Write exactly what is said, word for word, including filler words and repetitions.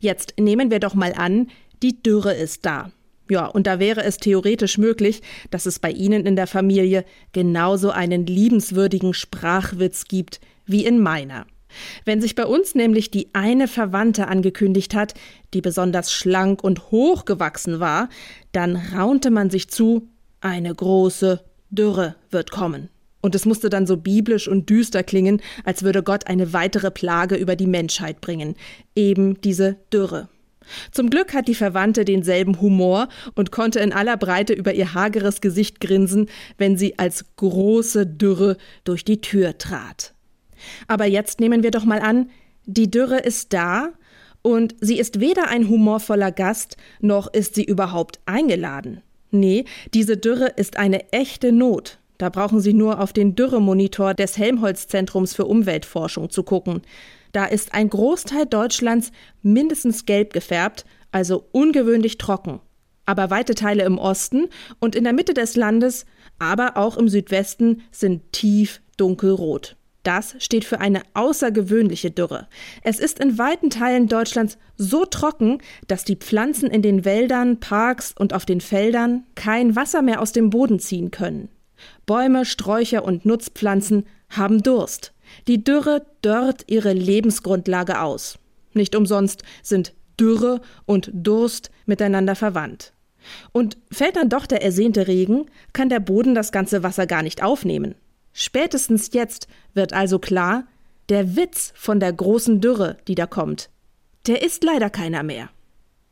Jetzt nehmen wir doch mal an, die Dürre ist da. Ja, und da wäre es theoretisch möglich, dass es bei Ihnen in der Familie genauso einen liebenswürdigen Sprachwitz gibt wie in meiner. Wenn sich bei uns nämlich die eine Verwandte angekündigt hat, die besonders schlank und hochgewachsen war, dann raunte man sich zu, eine große Dürre wird kommen. Und es musste dann so biblisch und düster klingen, als würde Gott eine weitere Plage über die Menschheit bringen. Eben diese Dürre. Zum Glück hat die Verwandte denselben Humor und konnte in aller Breite über ihr hageres Gesicht grinsen, wenn sie als große Dürre durch die Tür trat. Aber jetzt nehmen wir doch mal an, die Dürre ist da und sie ist weder ein humorvoller Gast, noch ist sie überhaupt eingeladen. Nee, diese Dürre ist eine echte Not. Da brauchen Sie nur auf den Dürremonitor des Helmholtz-Zentrums für Umweltforschung zu gucken. Da ist ein Großteil Deutschlands mindestens gelb gefärbt, also ungewöhnlich trocken. Aber weite Teile im Osten und in der Mitte des Landes, aber auch im Südwesten, sind tief dunkelrot. Das steht für eine außergewöhnliche Dürre. Es ist in weiten Teilen Deutschlands so trocken, dass die Pflanzen in den Wäldern, Parks und auf den Feldern kein Wasser mehr aus dem Boden ziehen können. Bäume, Sträucher und Nutzpflanzen haben Durst. Die Dürre dörrt ihre Lebensgrundlage aus. Nicht umsonst sind Dürre und Durst miteinander verwandt. Und fällt dann doch der ersehnte Regen, kann der Boden das ganze Wasser gar nicht aufnehmen. Spätestens jetzt wird also klar, der Witz von der großen Dürre, die da kommt, der ist leider keiner mehr.